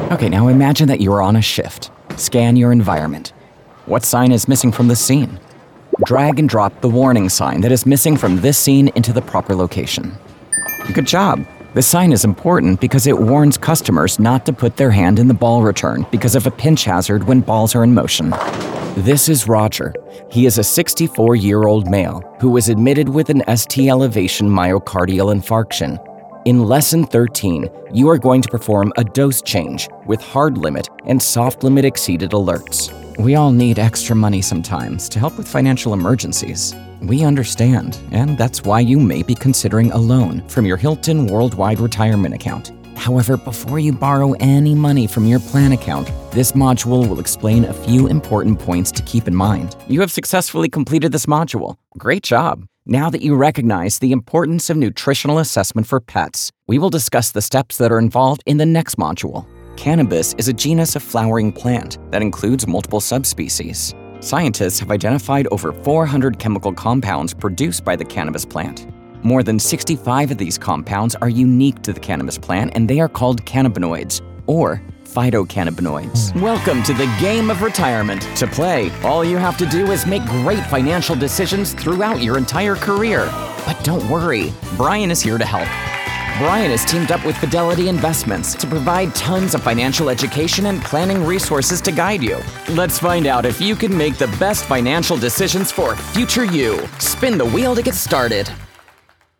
Okay, now imagine that you're on a shift. Scan your environment. What sign is missing from the scene? Drag and drop the warning sign that is missing from this scene into the proper location. Good job. This sign is important because it warns customers not to put their hand in the ball return because of a pinch hazard when balls are in motion. This is Roger. He is a 64-year-old male who was admitted with an ST elevation myocardial infarction. In Lesson 13, you are going to perform a dose change with hard limit and soft limit exceeded alerts. We all need extra money sometimes to help with financial emergencies. We understand, and that's why you may be considering a loan from your Hilton Worldwide Retirement account. However, before you borrow any money from your plan account, this module will explain a few important points to keep in mind. You have successfully completed this module. Great job! Now that you recognize the importance of nutritional assessment for pets, we will discuss the steps that are involved in the next module. Cannabis is a genus of flowering plant that includes multiple subspecies. Scientists have identified over 400 chemical compounds produced by the cannabis plant. More than 65 of these compounds are unique to the cannabis plant, and they are called cannabinoids, or phytocannabinoids. Welcome to the game of retirement. To play, all you have to do is make great financial decisions throughout your entire career. But don't worry, Brian is here to help. Brian has teamed up with Fidelity Investments to provide tons of financial education and planning resources to guide you. Let's find out if you can make the best financial decisions for future you. Spin the wheel to get started.